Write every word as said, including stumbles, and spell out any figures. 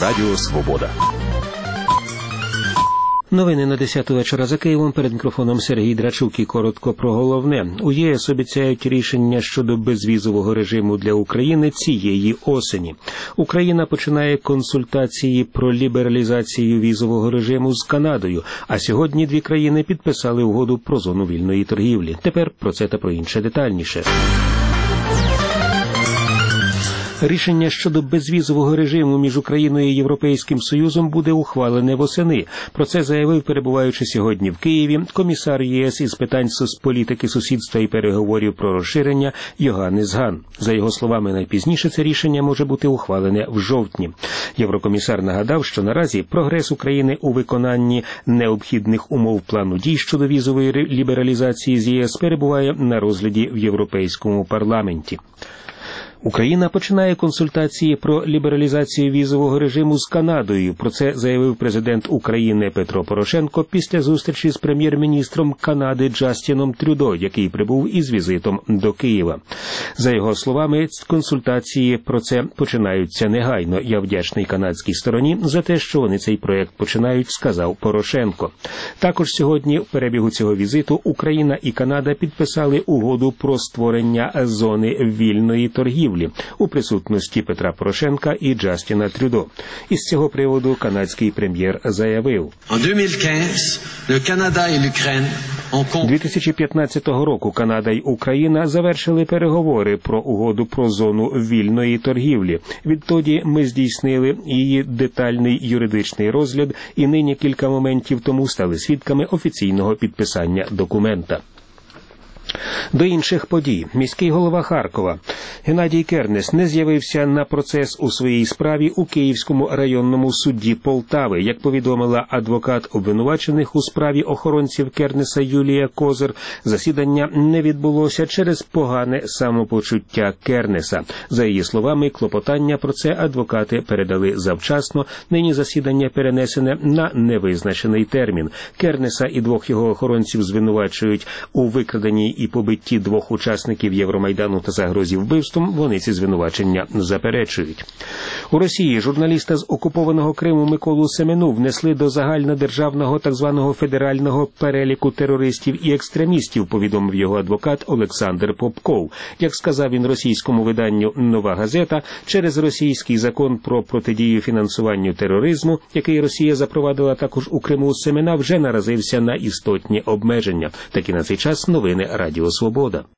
Радіо Свобода. Новини на десяту вечора за Києвом. Перед мікрофоном Сергій Драчук і коротко про головне. У ЄС обіцяють рішення щодо безвізового режиму для України цієї осені. Україна починає консультації про лібералізацію візового режиму з Канадою, а сьогодні дві країни підписали угоду про зону вільної торгівлі. Тепер про це та про інше детальніше. Рішення щодо безвізового режиму між Україною і Європейським Союзом буде ухвалене восени. Про це заявив, перебуваючи сьогодні в Києві, комісар ЄС із питань політики, сусідства і переговорів про розширення Йоганнес Ган. За його словами, найпізніше це рішення може бути ухвалене в жовтні. Єврокомісар нагадав, що наразі прогрес України у виконанні необхідних умов плану дій щодо візової лібералізації з ЄС перебуває на розгляді в Європейському парламенті. Україна починає консультації про лібералізацію візового режиму з Канадою. Про це заявив президент України Петро Порошенко після зустрічі з прем'єр-міністром Канади Джастіном Трюдо, який прибув із візитом до Києва. За його словами, консультації про це починаються негайно. Я вдячний канадській стороні за те, що вони цей проєкт починають, сказав Порошенко. Також сьогодні в перебігу цього візиту Україна і Канада підписали угоду про створення зони вільної торгівлі у присутності Петра Порошенка і Джастіна Трюдо. Із цього приводу канадський прем'єр заявив: дві тисячі п'ятнадцятого року Канада й Україна завершили переговори про угоду про зону вільної торгівлі. Відтоді ми здійснили її детальний юридичний розгляд і нині кілька моментів тому стали свідками офіційного підписання документа. До інших подій. Міський голова Харкова Геннадій Кернес не з'явився на процес у своїй справі у Київському районному суді Полтави. Як повідомила адвокат обвинувачених у справі охоронців Кернеса Юлія Козир, засідання не відбулося через погане самопочуття Кернеса. За її словами, клопотання про це адвокати передали завчасно. Нині засідання перенесене на невизначений термін. Кернеса і двох його охоронців звинувачують у викраденні і побитті двох учасників Євромайдану та загрозі вбивством. Вони ці звинувачення заперечують. У Росії журналіста з окупованого Криму Миколу Семену внесли до загальнодержавного так званого федерального переліку терористів і екстремістів, повідомив його адвокат Олександр Попков. Як сказав він російському виданню «Нова газета», через російський закон про протидію фінансуванню тероризму, який Росія запровадила також у Криму, Семена вже наразився на істотні обмеження. Такі на цей час новини Радіо Свобода.